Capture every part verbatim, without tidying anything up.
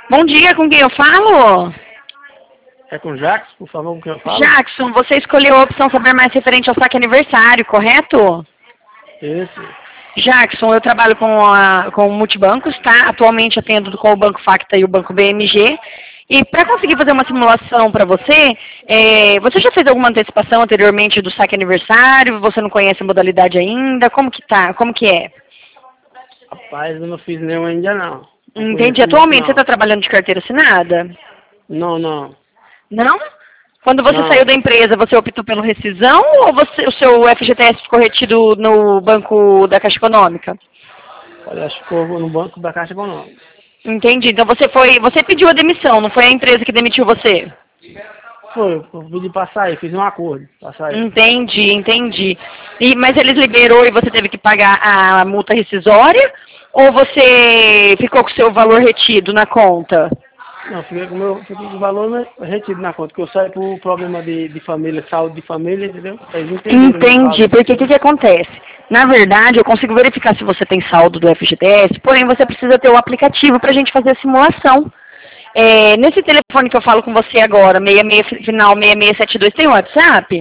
Bom dia, com quem eu falo? É com o Jackson, por favor, com quem eu falo? Jackson, você escolheu a opção saber mais referente ao saque aniversário, correto? Esse. Jackson, eu trabalho com, a, com multibancos, tá? Atualmente atendo com o Banco Facta e o Banco B M G. E para conseguir fazer uma simulação para você, é, você já fez alguma antecipação anteriormente do saque aniversário? Você não conhece a modalidade ainda? Como que tá? Como que é? Rapaz, eu não fiz nenhum ainda não. Não Entendi. conheço muito, Atualmente não. você está trabalhando de carteira assinada? Não, não. Não? Quando você Não. saiu da empresa, você optou pelo rescisão ou você, o seu F G T S ficou retido no banco da Caixa Econômica? Olha, acho que ficou no banco da Caixa Econômica. Entendi. Então você foi, você pediu a demissão, não foi a empresa que demitiu você? Foi, eu pedi pra sair, fiz um acordo pra sair. Entendi, entendi. E, mas eles liberou e você teve que pagar a multa rescisória? Ou você ficou com o seu valor retido na conta? Não, fiquei com o meu, fiquei com o valor né, retido na conta, porque eu saí por problema de, de família, saúde de família, entendeu? Eles entenderam o meu Entendi, caso. porque o que, que acontece? Na verdade, eu consigo verificar se você tem saldo do F G T S, porém você precisa ter o aplicativo para a gente fazer a simulação. É, nesse telefone que eu falo com você agora, seis seis, final seis seis sete dois, tem WhatsApp?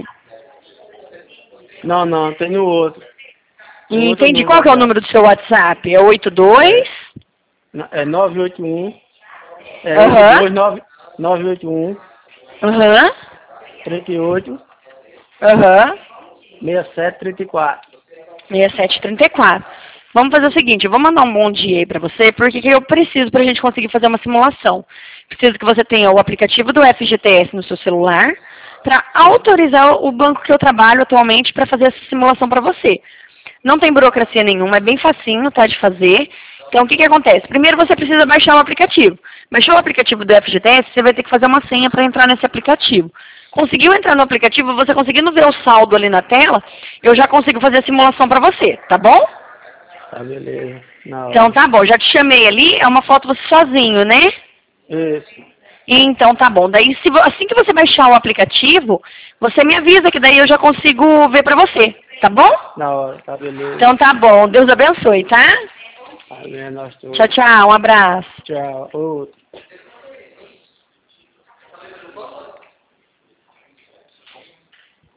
Não, não, tem no outro. No outro Entendi. não, Qual que é o WhatsApp. número do seu WhatsApp? É oito dois? É nove oito um. É Aham. oito dois nove nove oito um Aham. trinta e oito Aham. sessenta e sete trinta e quatro. seis sete três quatro. Vamos fazer o seguinte, eu vou mandar um bom dia aí para você, porque que eu preciso para a gente conseguir fazer uma simulação. Preciso que você tenha o aplicativo do F G T S no seu celular, para autorizar o banco que eu trabalho atualmente para fazer essa simulação para você. Não tem burocracia nenhuma, é bem facinho, tá, de fazer. Então, o que que acontece? Primeiro você precisa baixar o aplicativo. Baixou o aplicativo do F G T S, você vai ter que fazer uma senha para entrar nesse aplicativo. Conseguiu entrar no aplicativo, você conseguindo ver o saldo ali na tela, eu já consigo fazer a simulação para você, tá bom? Tá, beleza. Na hora. Então tá bom, já te chamei ali, é uma foto você sozinho, né? Isso. Então tá bom, daí se, vo- assim que você baixar o aplicativo, você me avisa que daí eu já consigo ver pra você, tá bom? Na hora, tá, beleza. Então tá bom, Deus abençoe, tá? Amém, nós todos. Tchau, tchau, um abraço. Tchau. Outro.